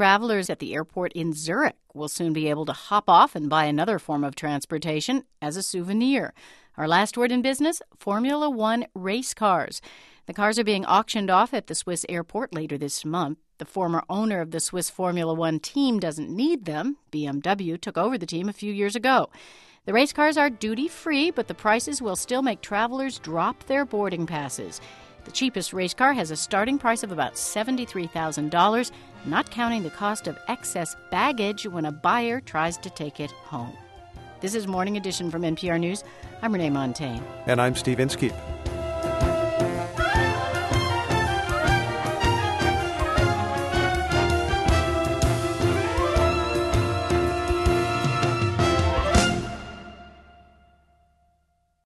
travelers at the airport in Zurich will soon be able to hop off and buy another form of transportation as a souvenir. Our last word in business, Formula One race cars. The cars are being auctioned off at the Swiss airport later this month. The former owner of the Swiss Formula One team doesn't need them. BMW took over the team a few years ago. The race cars are duty-free, but the prices will still make travelers drop their boarding passes. The cheapest race car has a starting price of about $73,000, not counting the cost of excess baggage when a buyer tries to take it home. This is Morning Edition from NPR News. I'm Renee Montaigne. And I'm Steve Inskeep.